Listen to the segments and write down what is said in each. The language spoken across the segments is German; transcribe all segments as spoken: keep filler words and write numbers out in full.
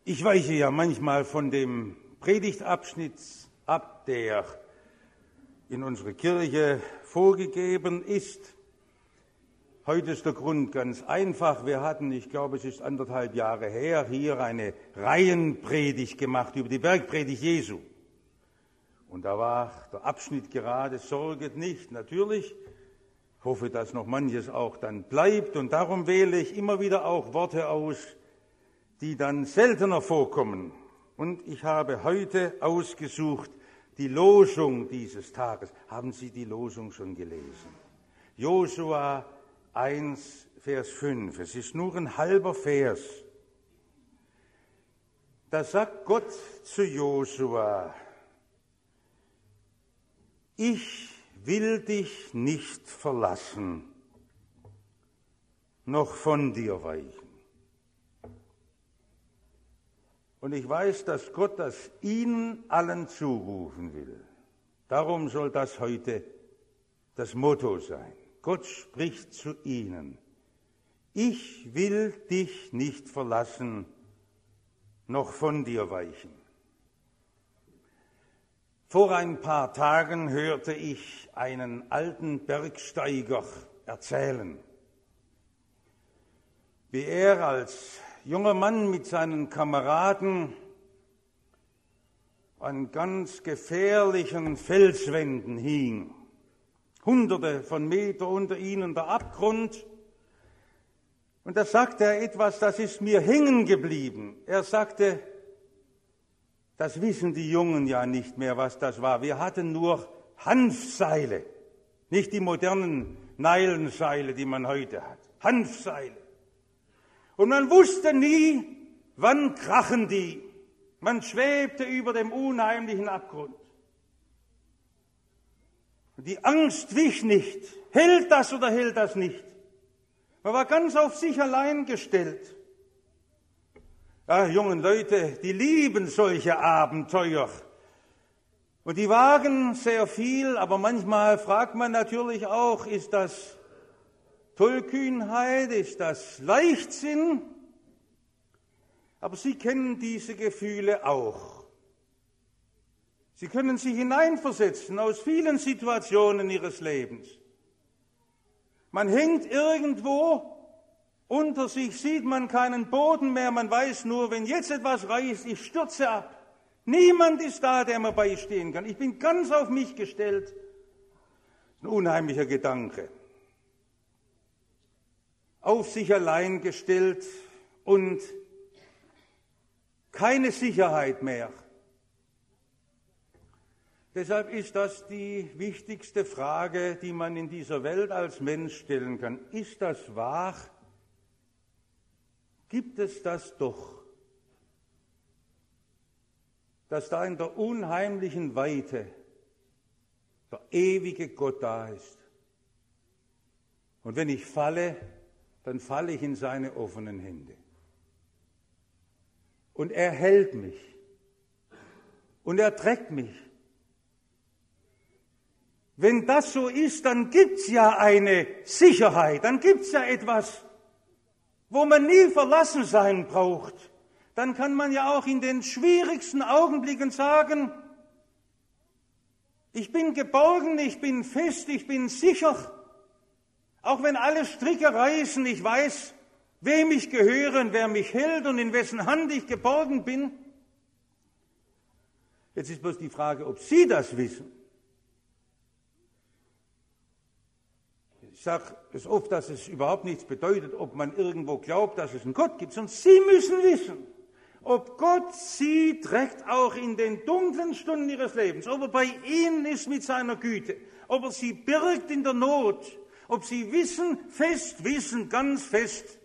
Ich weiche ja manchmal von dem Predigtabschnitt ab, der in unserer Kirche vorgegeben ist. Heute ist der Grund ganz einfach. Wir hatten, ich glaube, es ist anderthalb Jahre her, hier eine Reihenpredigt gemacht über die Bergpredigt Jesu. Und da war der Abschnitt gerade Sorget nicht. Natürlich, ich hoffe, dass noch manches auch dann bleibt. Und darum wähle ich immer wieder auch Worte aus, die dann seltener vorkommen. Und ich habe heute ausgesucht die Losung dieses Tages. Haben Sie die Losung schon gelesen? Josua eins, Vers fünf. Es ist nur ein halber Vers. Da sagt Gott zu Josua: Ich will dich nicht verlassen, noch von dir weichen. Und ich weiß, dass Gott das Ihnen allen zurufen will. Darum soll das heute das Motto sein. Gott spricht zu Ihnen: Ich will dich nicht verlassen, noch von dir weichen. Vor ein paar Tagen hörte ich einen alten Bergsteiger erzählen, wie er als junger Mann mit seinen Kameraden an ganz gefährlichen Felswänden hing. Hunderte von Meter unter ihnen der Abgrund. Und da sagte er etwas, das ist mir hängen geblieben. Er sagte, das wissen die Jungen ja nicht mehr, was das war. Wir hatten nur Hanfseile, nicht die modernen Nylonseile, die man heute hat. Hanfseile. Und man wusste nie, wann krachen die. Man schwebte über dem unheimlichen Abgrund. Und die Angst wich nicht. Hält das oder hält das nicht? Man war ganz auf sich allein gestellt. Ja, jungen Leute, die lieben solche Abenteuer. Und die wagen sehr viel, aber manchmal fragt man natürlich auch, ist das Tollkühnheit, ist das Leichtsinn? Aber Sie kennen diese Gefühle auch. Sie können sich hineinversetzen aus vielen Situationen Ihres Lebens. Man hängt irgendwo, unter sich sieht man keinen Boden mehr, man weiß nur, wenn jetzt etwas reißt, ich stürze ab. Niemand ist da, der mir beistehen kann. Ich bin ganz auf mich gestellt. Ein unheimlicher Gedanke. Auf sich allein gestellt und keine Sicherheit mehr. Deshalb ist das die wichtigste Frage, die man in dieser Welt als Mensch stellen kann. Ist das wahr? Gibt es das doch? Dass da in der unheimlichen Weite der ewige Gott da ist. Und wenn ich falle, dann falle ich in seine offenen Hände. Und er hält mich. Und er trägt mich. Wenn das so ist, dann gibt's ja eine Sicherheit, dann gibt's ja etwas, wo man nie verlassen sein braucht. Dann kann man ja auch in den schwierigsten Augenblicken sagen, ich bin geborgen, ich bin fest, ich bin sicher. Auch wenn alle Stricke reißen, ich weiß, wem ich gehöre und wer mich hält und in wessen Hand ich geborgen bin. Jetzt ist bloß die Frage, ob Sie das wissen. Ich sage es oft, dass es überhaupt nichts bedeutet, ob man irgendwo glaubt, dass es einen Gott gibt, sondern Sie müssen wissen, ob Gott Sie trägt auch in den dunklen Stunden Ihres Lebens, ob er bei Ihnen ist mit seiner Güte, ob er Sie birgt in der Not, ob Sie wissen, fest wissen, ganz fest,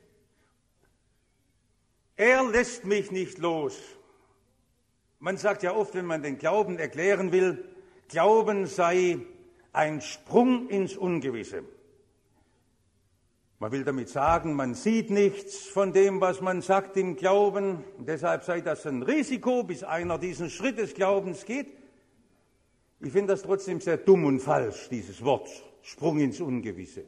er lässt mich nicht los. Man sagt ja oft, wenn man den Glauben erklären will, Glauben sei ein Sprung ins Ungewisse. Man will damit sagen, man sieht nichts von dem, was man sagt im Glauben. Und deshalb sei das ein Risiko, bis einer diesen Schritt des Glaubens geht. Ich finde das trotzdem sehr dumm und falsch, dieses Wort, Sprung ins Ungewisse.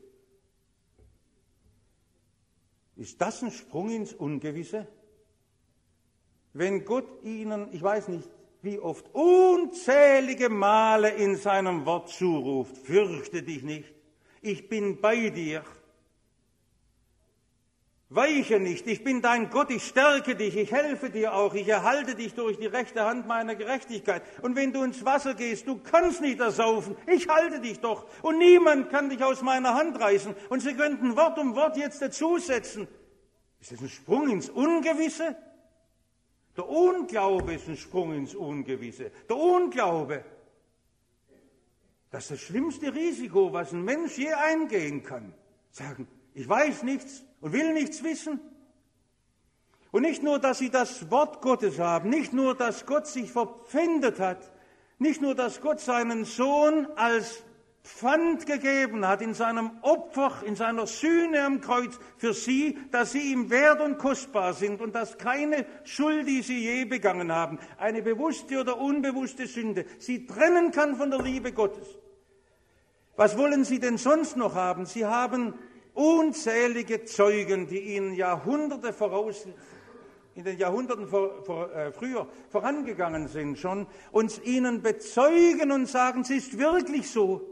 Ist das ein Sprung ins Ungewisse? wenn Gott ihnen, ich weiß nicht wie oft, unzählige Male in seinem Wort zuruft, fürchte dich nicht, ich bin bei dir. Weiche nicht, ich bin dein Gott, ich stärke dich, ich helfe dir auch, ich erhalte dich durch die rechte Hand meiner Gerechtigkeit. Und wenn du ins Wasser gehst, du kannst nicht ersaufen, ich halte dich doch. Und niemand kann dich aus meiner Hand reißen. Und sie könnten Wort um Wort jetzt dazusetzen. Ist das ein Sprung ins Ungewisse? Der Unglaube ist ein Sprung ins Ungewisse. Der Unglaube, das ist das schlimmste Risiko, was ein Mensch je eingehen kann. Sagen, ich weiß nichts und will nichts wissen. Und nicht nur, dass sie das Wort Gottes haben, nicht nur, dass Gott sich verpfändet hat, nicht nur, dass Gott seinen Sohn als Pfand gegeben hat in seinem Opfer, in seiner Sühne am Kreuz für sie, dass sie ihm wert und kostbar sind und dass keine Schuld, die sie je begangen haben, eine bewusste oder unbewusste Sünde, sie trennen kann von der Liebe Gottes. Was wollen sie denn sonst noch haben? Sie haben unzählige Zeugen, die ihnen Jahrhunderte voraus, in den Jahrhunderten vor, vor, äh, früher vorangegangen sind schon, uns ihnen bezeugen und sagen, es ist wirklich so.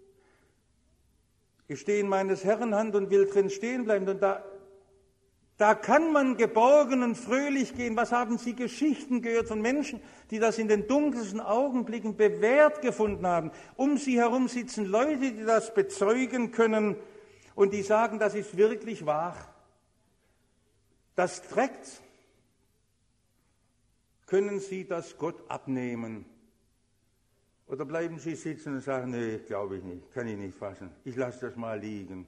Ich stehe in meines Herrn Hand und will drin stehen bleiben. Und da, da kann man geborgen und fröhlich gehen. Was haben Sie Geschichten gehört von Menschen, die das in den dunkelsten Augenblicken bewährt gefunden haben? Um sie herum sitzen Leute, die das bezeugen können und die sagen, das ist wirklich wahr. Das trägt. Können Sie das Gott abnehmen? Oder bleiben Sie sitzen und sagen, nee, glaube ich nicht, kann ich nicht fassen, ich lasse das mal liegen.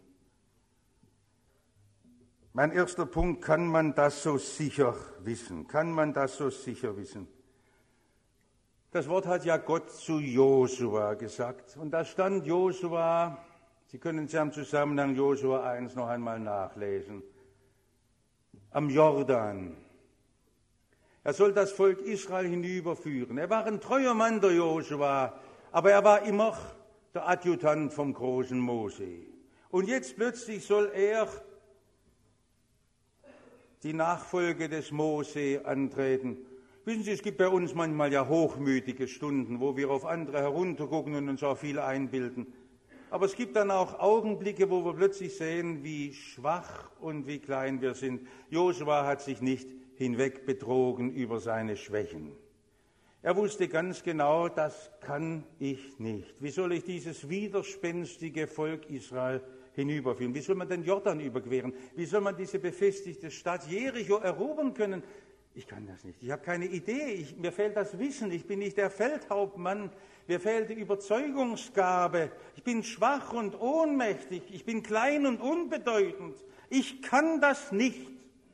Mein erster Punkt, kann man das so sicher wissen? Kann man das so sicher wissen? Das Wort hat ja Gott zu Josua gesagt. Und da stand Josua, Sie können es ja im Zusammenhang Josua eins noch einmal nachlesen, am Jordan. Er soll das Volk Israel hinüberführen. Er war ein treuer Mann, der Josua, aber er war immer der Adjutant vom großen Mose. Und jetzt plötzlich soll er die Nachfolge des Mose antreten. Wissen Sie, es gibt bei uns manchmal ja hochmütige Stunden, wo wir auf andere heruntergucken und uns auch viel einbilden. Aber es gibt dann auch Augenblicke, wo wir plötzlich sehen, wie schwach und wie klein wir sind. Josua hat sich nicht hinwegbetrogen über seine Schwächen. Er wusste ganz genau, das kann ich nicht. Wie soll ich dieses widerspenstige Volk Israel hinüberführen? Wie soll man den Jordan überqueren? Wie soll man diese befestigte Stadt Jericho erobern können? Ich kann das nicht. Ich habe keine Idee. Ich, mir fehlt das Wissen. Ich bin nicht der Feldhauptmann. Mir fehlt die Überzeugungsgabe. Ich bin schwach und ohnmächtig. Ich bin klein und unbedeutend. Ich kann das nicht.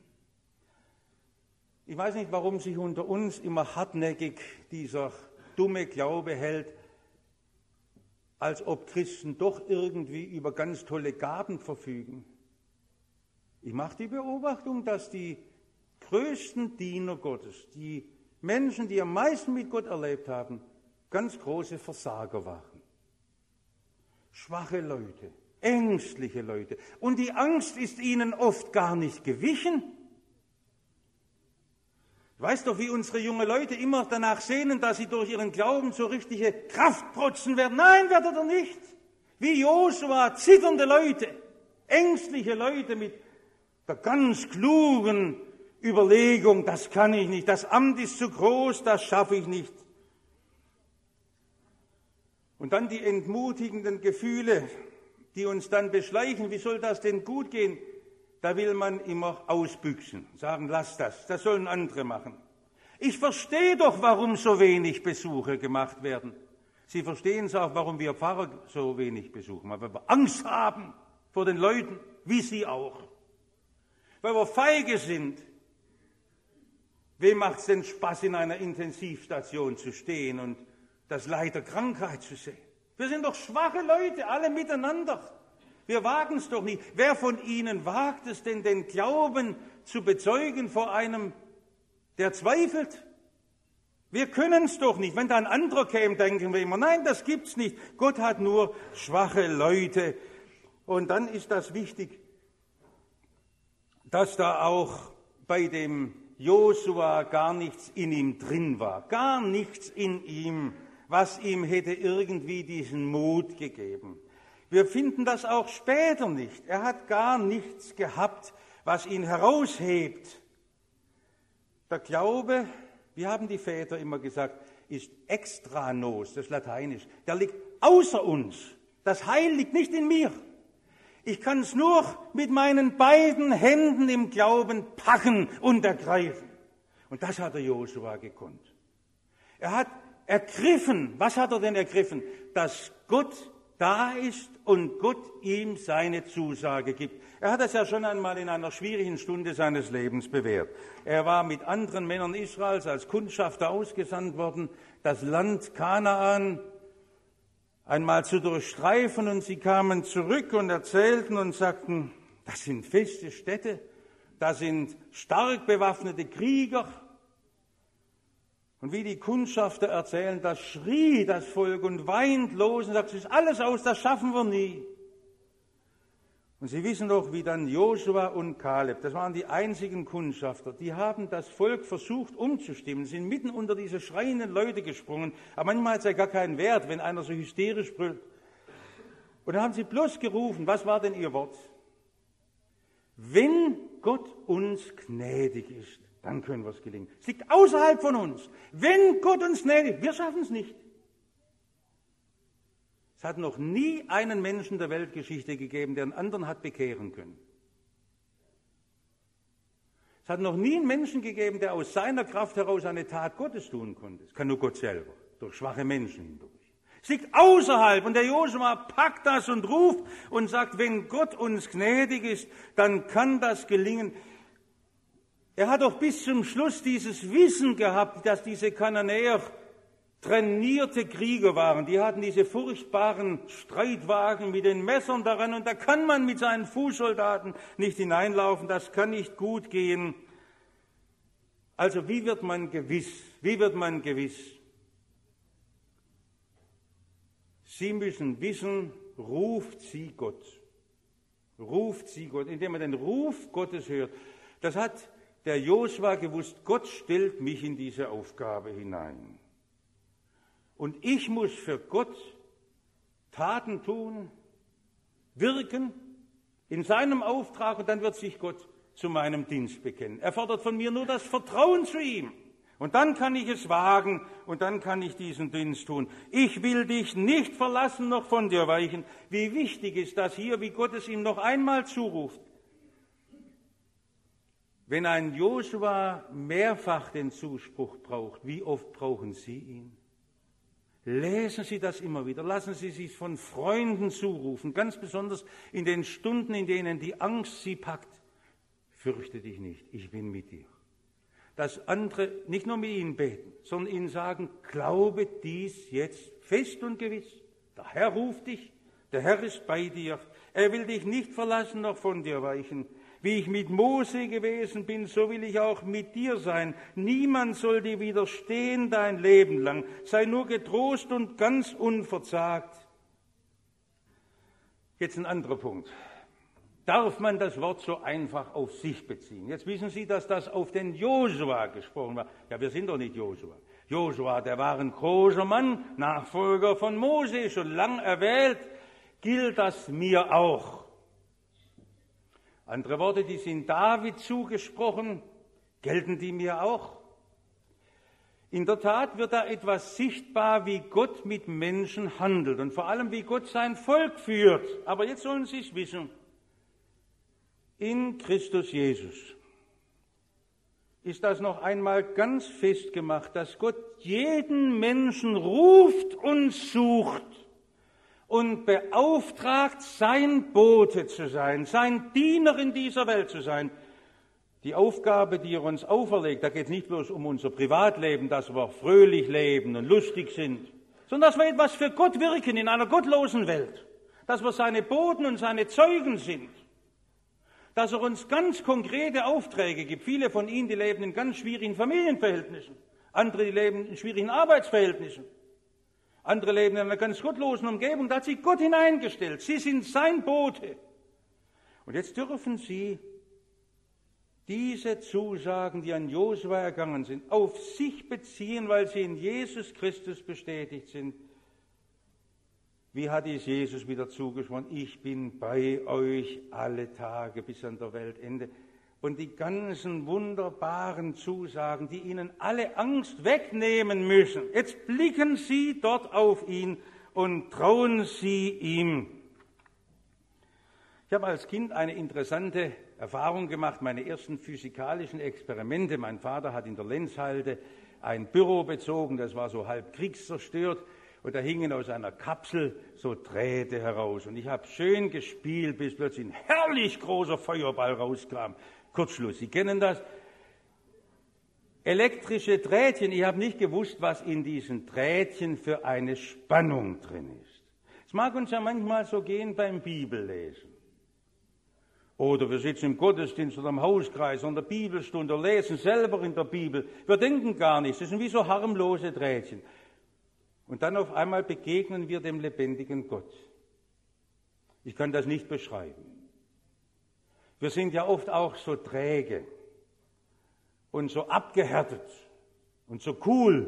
Ich weiß nicht, warum sich unter uns immer hartnäckig dieser dumme Glaube hält, als ob Christen doch irgendwie über ganz tolle Gaben verfügen. Ich mache die Beobachtung, dass die größten Diener Gottes, die Menschen, die am meisten mit Gott erlebt haben, ganz große Versager waren. Schwache Leute, ängstliche Leute. Und die Angst ist ihnen oft gar nicht gewichen. Ich weiß doch, wie unsere jungen Leute immer danach sehnen, dass sie durch ihren Glauben so richtige Kraft protzen werden. Nein, werdet ihr nicht. Wie Josua, zitternde Leute, ängstliche Leute mit der ganz klugen Überlegung, das kann ich nicht, das Amt ist zu groß, das schaffe ich nicht. Und dann die entmutigenden Gefühle, die uns dann beschleichen, wie soll das denn gut gehen? Da will man immer ausbüchsen, sagen, lass das, das sollen andere machen. Ich verstehe doch, warum so wenig Besuche gemacht werden. Sie verstehen es auch, warum wir Pfarrer so wenig besuchen, weil wir Angst haben vor den Leuten, wie Sie auch. Weil wir feige sind. Wem macht es denn Spaß, in einer Intensivstation zu stehen und das Leid der Krankheit zu sehen? Wir sind doch schwache Leute, alle miteinander. Wir wagen es doch nicht. Wer von Ihnen wagt es denn, den Glauben zu bezeugen vor einem, der zweifelt? Wir können es doch nicht. Wenn da ein anderer käme, denken wir immer, nein, das gibt's nicht. Gott hat nur schwache Leute. Und dann ist das wichtig, dass da auch bei dem Josua gar nichts in ihm drin war, gar nichts in ihm, was ihm hätte irgendwie diesen Mut gegeben. Wir finden das auch später nicht. Er hat gar nichts gehabt, was ihn heraushebt. Der Glaube, wir haben die Väter immer gesagt, ist extra nos, das ist lateinisch. Der liegt außer uns. Das Heil liegt nicht in mir. Ich kann es nur mit meinen beiden Händen im Glauben packen und ergreifen. Und das hat der Josua gekonnt. Er hat ergriffen, was hat er denn ergriffen? Dass Gott da ist und Gott ihm seine Zusage gibt. Er hat das ja schon einmal in einer schwierigen Stunde seines Lebens bewährt. Er war mit anderen Männern Israels als Kundschafter ausgesandt worden, das Land Kanaan einmal zu durchstreifen, und sie kamen zurück und erzählten und sagten, das sind feste Städte, da sind stark bewaffnete Krieger. Und wie die Kundschafter erzählen, da schrie das Volk und weint los und sagt, es ist alles aus, das schaffen wir nie. Und Sie wissen doch, wie dann Josua und Kaleb, das waren die einzigen Kundschafter, die haben das Volk versucht umzustimmen, sind mitten unter diese schreienden Leute gesprungen, aber manchmal hat es ja gar keinen Wert, wenn einer so hysterisch brüllt. Und dann haben sie bloß gerufen, was war denn ihr Wort? Wenn Gott uns gnädig ist, dann können wir es gelingen. Es liegt außerhalb von uns. Wenn Gott uns gnädig ist, wir schaffen es nicht. Es hat noch nie einen Menschen der Weltgeschichte gegeben, der einen anderen hat bekehren können. Es hat noch nie einen Menschen gegeben, der aus seiner Kraft heraus eine Tat Gottes tun konnte. Es kann nur Gott selber, durch schwache Menschen hindurch. Es liegt außerhalb, und der Josua packt das und ruft und sagt, wenn Gott uns gnädig ist, dann kann das gelingen. Er hat doch bis zum Schluss dieses Wissen gehabt, dass diese Kananäer trainierte Krieger waren. Die hatten diese furchtbaren Streitwagen mit den Messern daran, und da kann man mit seinen Fußsoldaten nicht hineinlaufen, das kann nicht gut gehen. Also wie wird man gewiss? Wie wird man gewiss? Sie müssen wissen, ruft sie Gott. Ruft sie Gott, indem man den Ruf Gottes hört. Das hat der Josua gewusst, Gott stellt mich in diese Aufgabe hinein. Und ich muss für Gott Taten tun, wirken in seinem Auftrag, und dann wird sich Gott zu meinem Dienst bekennen. Er fordert von mir nur das Vertrauen zu ihm. Und dann kann ich es wagen und dann kann ich diesen Dienst tun. Ich will dich nicht verlassen, noch von dir weichen. Wie wichtig ist das hier, wie Gott es ihm noch einmal zuruft. Wenn ein Josua mehrfach den Zuspruch braucht, wie oft brauchen Sie ihn? Lesen Sie das immer wieder, lassen Sie sich von Freunden zurufen, ganz besonders in den Stunden, in denen die Angst Sie packt. Fürchte dich nicht, ich bin mit dir. Dass andere nicht nur mit Ihnen beten, sondern Ihnen sagen, glaube dies jetzt fest und gewiss. Der Herr ruft dich, der Herr ist bei dir, er will dich nicht verlassen, noch von dir weichen. Wie ich mit Mose gewesen bin, so will ich auch mit dir sein. Niemand soll dir widerstehen dein Leben lang. Sei nur getrost und ganz unverzagt. Jetzt ein anderer Punkt. Darf man das Wort so einfach auf sich beziehen? Jetzt wissen Sie, dass das auf den Josua gesprochen war. Ja, wir sind doch nicht Josua. Josua, der war ein großer Mann, Nachfolger von Mose, schon lang erwählt. Gilt das mir auch? Andere Worte, die sind David zugesprochen, gelten die mir auch? In der Tat wird da etwas sichtbar, wie Gott mit Menschen handelt und vor allem, wie Gott sein Volk führt. Aber jetzt sollen Sie es wissen. In Christus Jesus ist das noch einmal ganz fest gemacht, dass Gott jeden Menschen ruft und sucht und beauftragt, sein Bote zu sein, sein Diener in dieser Welt zu sein. Die Aufgabe, die er uns auferlegt, da geht es nicht bloß um unser Privatleben, dass wir fröhlich leben und lustig sind, sondern dass wir etwas für Gott wirken in einer gottlosen Welt, dass wir seine Boten und seine Zeugen sind, dass er uns ganz konkrete Aufträge gibt. Viele von Ihnen, die leben in ganz schwierigen Familienverhältnissen, andere, die leben in schwierigen Arbeitsverhältnissen. Andere leben in einer ganz gottlosen Umgebung, da hat sich Gott hineingestellt. Sie sind sein Bote. Und jetzt dürfen Sie diese Zusagen, die an Josua ergangen sind, auf sich beziehen, weil sie in Jesus Christus bestätigt sind. Wie hat es Jesus wieder zugesprochen? Ich bin bei euch alle Tage bis an der Weltende. Und die ganzen wunderbaren Zusagen, die ihnen alle Angst wegnehmen müssen. Jetzt blicken sie dort auf ihn und trauen sie ihm. Ich habe als Kind eine interessante Erfahrung gemacht, meine ersten physikalischen Experimente. Mein Vater hat in der Lenzhalde ein Büro bezogen, das war so halb kriegszerstört. Und da hingen aus einer Kapsel so Drähte heraus. Und ich habe schön gespielt, bis plötzlich ein herrlich großer Feuerball rauskam. Kurzschluss, Sie kennen das. Elektrische Drähtchen, ich habe nicht gewusst, was in diesen Drähtchen für eine Spannung drin ist. Es mag uns ja manchmal so gehen beim Bibellesen. Oder wir sitzen im Gottesdienst oder im Hauskreis oder in der Bibelstunde, lesen selber in der Bibel. Wir denken gar nichts, das sind wie so harmlose Drähtchen. Und dann auf einmal begegnen wir dem lebendigen Gott. Ich kann das nicht beschreiben. Wir sind ja oft auch so träge und so abgehärtet und so cool.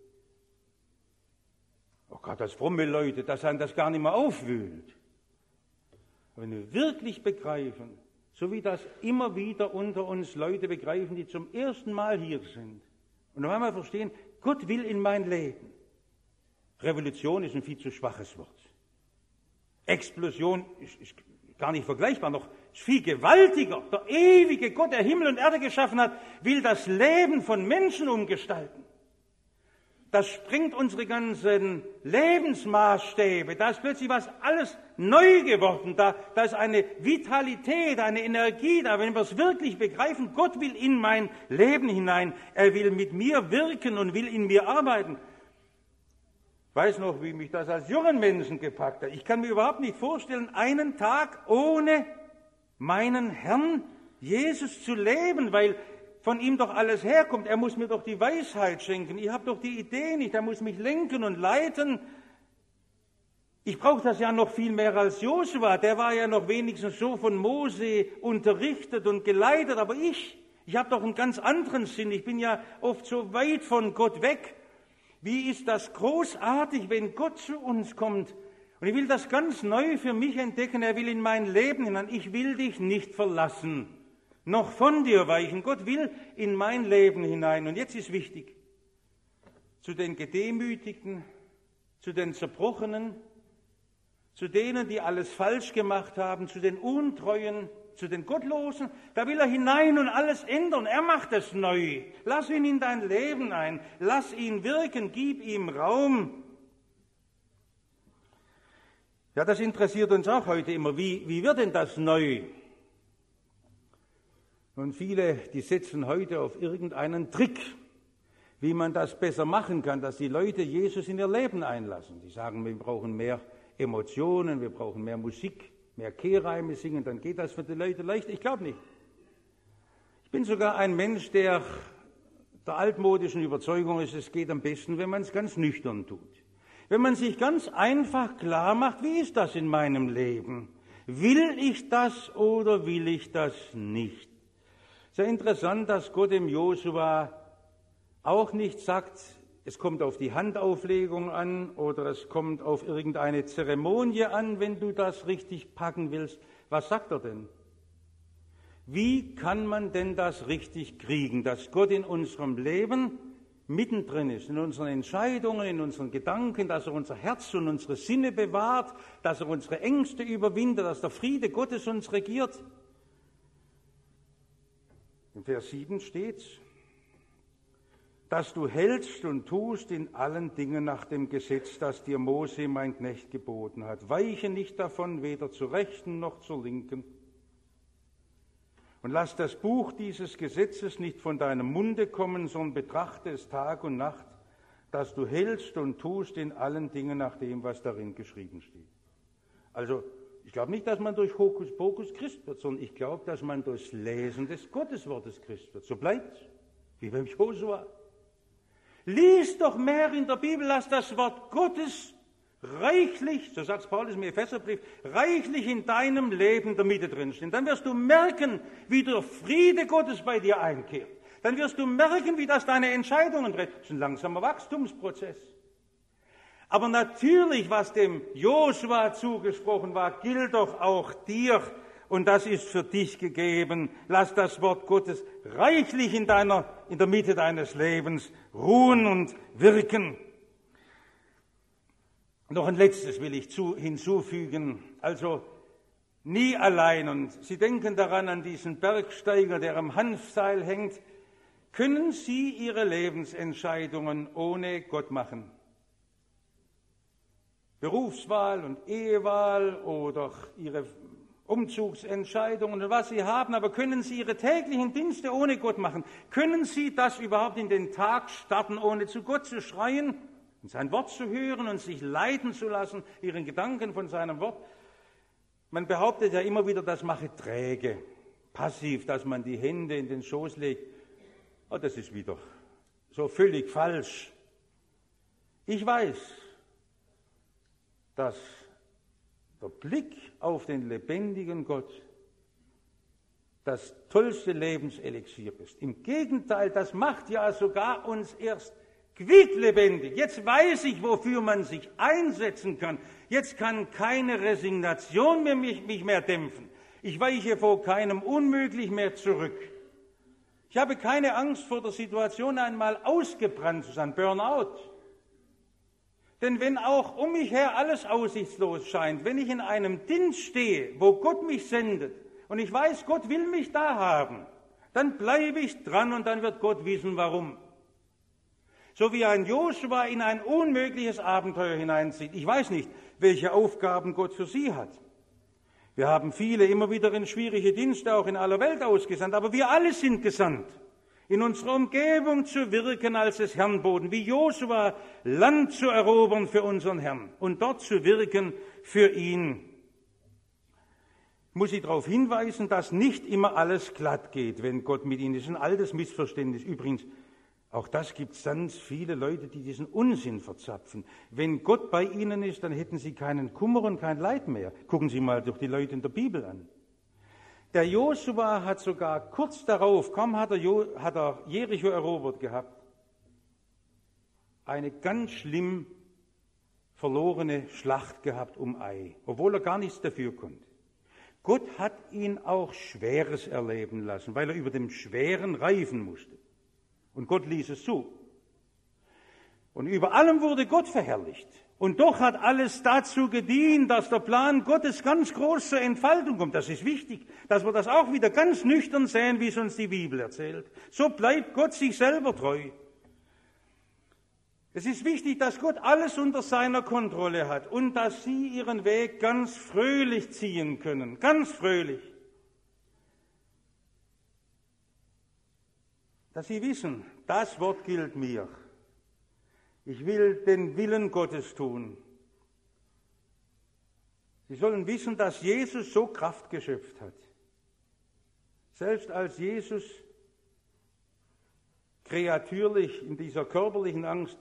Oh Gott, das fromme Leute, dass einem das gar nicht mehr aufwühlt. Aber wenn wir wirklich begreifen, so wie das immer wieder unter uns Leute begreifen, die zum ersten Mal hier sind und auf einmal verstehen, Gott will in mein Leben. Revolution ist ein viel zu schwaches Wort. Explosion ist, ist gar nicht vergleichbar, noch ist viel gewaltiger. Der ewige Gott, der Himmel und Erde geschaffen hat, will das Leben von Menschen umgestalten. Das sprengt unsere ganzen Lebensmaßstäbe. Da ist plötzlich was alles neu geworden. Da, da ist eine Vitalität, eine Energie da. Wenn wir es wirklich begreifen, Gott will in mein Leben hinein. Er will mit mir wirken und will in mir arbeiten. Ich weiß noch, wie mich das als jungen Menschen gepackt hat. Ich kann mir überhaupt nicht vorstellen, einen Tag ohne meinen Herrn Jesus zu leben, weil von ihm doch alles herkommt. Er muss mir doch die Weisheit schenken. Ich habe doch die Idee nicht. Er muss mich lenken und leiten. Ich brauche das ja noch viel mehr als Josua. Der war ja noch wenigstens so von Mose unterrichtet und geleitet. Aber ich, ich habe doch einen ganz anderen Sinn. Ich bin ja oft so weit von Gott weg. Wie ist das großartig, wenn Gott zu uns kommt. Und ich will das ganz neu für mich entdecken. Er will in mein Leben hinein. Ich will dich nicht verlassen, noch von dir weichen. Gott will in mein Leben hinein. Und jetzt ist wichtig, zu den Gedemütigten, zu den Zerbrochenen, zu denen, die alles falsch gemacht haben, zu den Untreuen, zu den Gottlosen, da will er hinein und alles ändern. Er macht es neu. Lass ihn in dein Leben ein. Lass ihn wirken. Gib ihm Raum. Ja, das interessiert uns auch heute immer. Wie, wie wird denn das neu? Und viele, die setzen heute auf irgendeinen Trick, wie man das besser machen kann, dass die Leute Jesus in ihr Leben einlassen. Die sagen, wir brauchen mehr Emotionen, wir brauchen mehr Musik, mehr Kehrreime singen, dann geht das für die Leute leichter. Ich glaube nicht. Ich bin sogar ein Mensch, der der altmodischen Überzeugung ist, es geht am besten, wenn man es ganz nüchtern tut. Wenn man sich ganz einfach klar macht, wie ist das in meinem Leben? Will ich das oder will ich das nicht? Sehr interessant, dass Gott dem Josua auch nicht sagt, es kommt auf die Handauflegung an oder es kommt auf irgendeine Zeremonie an, wenn du das richtig packen willst. Was sagt er denn? Wie kann man denn das richtig kriegen, dass Gott in unserem Leben mittendrin ist, in unseren Entscheidungen, in unseren Gedanken, dass er unser Herz und unsere Sinne bewahrt, dass er unsere Ängste überwindet, dass der Friede Gottes uns regiert? In Vers sieben steht's, dass du hältst und tust in allen Dingen nach dem Gesetz, das dir Mose, mein Knecht, geboten hat. Weiche nicht davon, weder zur Rechten noch zur Linken. Und lass das Buch dieses Gesetzes nicht von deinem Munde kommen, sondern betrachte es Tag und Nacht, dass du hältst und tust in allen Dingen nach dem, was darin geschrieben steht. Also, ich glaube nicht, dass man durch Hokuspokus Christ wird, sondern ich glaube, dass man durchs Lesen des Gotteswortes Christ wird. So bleibt's, wie beim Josua. Lies doch mehr in der Bibel, lass das Wort Gottes reichlich, so sagt Paulus im Epheserbrief, reichlich in deinem Leben der Mitte drinstehen. Dann wirst du merken, wie der Friede Gottes bei dir einkehrt. Dann wirst du merken, wie das deine Entscheidungen trifft. Das ist ein langsamer Wachstumsprozess. Aber natürlich, was dem Josua zugesprochen war, gilt doch auch dir. Und das ist für dich gegeben. Lass das Wort Gottes reichlich in deiner, in der Mitte deines Lebens ruhen und wirken. Noch ein letztes will ich zu, hinzufügen. Also nie allein. Und Sie denken daran an diesen Bergsteiger, der am Hanfseil hängt. Können Sie Ihre Lebensentscheidungen ohne Gott machen? Berufswahl und Ehewahl oder Ihre Umzugsentscheidungen und was Sie haben, aber können Sie Ihre täglichen Dienste ohne Gott machen? Können Sie das überhaupt in den Tag starten, ohne zu Gott zu schreien und sein Wort zu hören und sich leiten zu lassen, Ihren Gedanken von seinem Wort? Man behauptet ja immer wieder, das mache träge, passiv, dass man die Hände in den Schoß legt. Oh, das ist wieder so völlig falsch. Ich weiß, dass der Blick auf den lebendigen Gott das tollste Lebenselixier ist. Im Gegenteil, das macht ja sogar uns erst quicklebendig. Jetzt weiß ich, wofür man sich einsetzen kann. Jetzt kann keine Resignation mehr mich, mich mehr dämpfen. Ich weiche vor keinem Unmöglich mehr zurück. Ich habe keine Angst vor der Situation, einmal ausgebrannt zu sein, Burnout. Denn wenn auch um mich her alles aussichtslos scheint, wenn ich in einem Dienst stehe, wo Gott mich sendet, und ich weiß, Gott will mich da haben, dann bleibe ich dran und dann wird Gott wissen, warum. So wie ein Josua in ein unmögliches Abenteuer hineinzieht. Ich weiß nicht, welche Aufgaben Gott für Sie hat. Wir haben viele immer wieder in schwierige Dienste auch in aller Welt ausgesandt, aber wir alle sind gesandt, in unserer Umgebung zu wirken als des Herrn Boten, wie Josua Land zu erobern für unseren Herrn und dort zu wirken für ihn. Ich muss Sie darauf hinweisen, dass nicht immer alles glatt geht, wenn Gott mit Ihnen ist. Das ist ein altes Missverständnis. Übrigens, auch das gibt es ganz viele Leute, die diesen Unsinn verzapfen. Wenn Gott bei Ihnen ist, dann hätten Sie keinen Kummer und kein Leid mehr. Gucken Sie mal durch die Leute in der Bibel an. Der Josua hat sogar kurz darauf, kaum hat er, jo, hat er Jericho erobert gehabt, eine ganz schlimm verlorene Schlacht gehabt um Ai, obwohl er gar nichts dafür konnte. Gott hat ihn auch Schweres erleben lassen, weil er über dem Schweren reifen musste. Und Gott ließ es zu. Und über allem wurde Gott verherrlicht. Und doch hat alles dazu gedient, dass der Plan Gottes ganz groß zur Entfaltung kommt. Das ist wichtig, dass wir das auch wieder ganz nüchtern sehen, wie es uns die Bibel erzählt. So bleibt Gott sich selber treu. Es ist wichtig, dass Gott alles unter seiner Kontrolle hat und dass Sie Ihren Weg ganz fröhlich ziehen können. Ganz fröhlich. Dass Sie wissen, das Wort gilt mir. Ich will den Willen Gottes tun. Sie sollen wissen, dass Jesus so Kraft geschöpft hat. Selbst als Jesus kreatürlich in dieser körperlichen Angst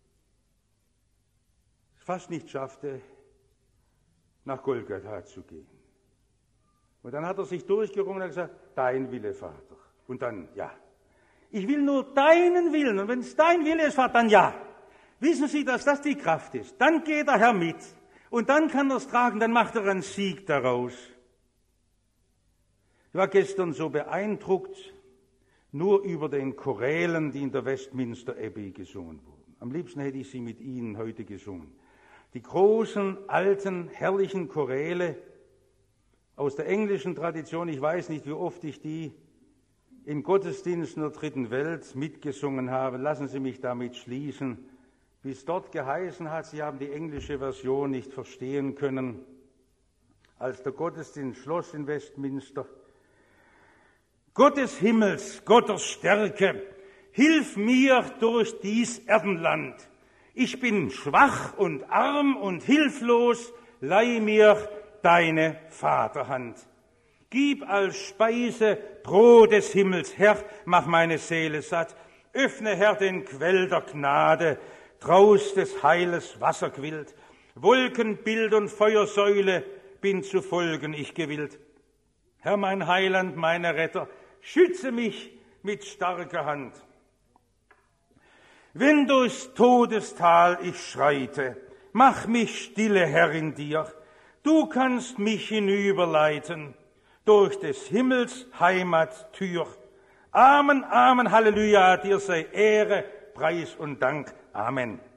fast nicht schaffte, nach Golgatha zu gehen. Und dann hat er sich durchgerungen und gesagt, dein Wille, Vater. Und dann, ja. Ich will nur deinen Willen. Und wenn es dein Wille ist, Vater, dann ja. Wissen Sie, dass das die Kraft ist? Dann geht der Herr mit. Und dann kann er es tragen, dann macht er einen Sieg daraus. Ich war gestern so beeindruckt, nur über den Chorälen, die in der Westminster Abbey gesungen wurden. Am liebsten hätte ich sie mit Ihnen heute gesungen. Die großen, alten, herrlichen Choräle aus der englischen Tradition, ich weiß nicht, wie oft ich die in Gottesdiensten der dritten Welt mitgesungen habe. Lassen Sie mich damit schließen. Wie es dort geheißen hat, Sie haben die englische Version nicht verstehen können, als der Gottesdienst schloss in Westminster. Gott des Himmels, Gott der Stärke, hilf mir durch dies Erdenland. Ich bin schwach und arm und hilflos, leih mir deine Vaterhand. Gib als Speise Brot des Himmels, Herr, mach meine Seele satt. Öffne, Herr, den Quell der Gnade, draus des Heiles Wasser quillt. Wolkenbild und Feuersäule bin zu folgen ich gewillt. Herr, mein Heiland, mein Retter, schütze mich mit starker Hand. Wenn durchs Todestal ich schreite, mach mich stille, Herr, in dir. Du kannst mich hinüberleiten durch des Himmels Heimattür. Amen, Amen, Halleluja, dir sei Ehre, Preis und Dank. Amen.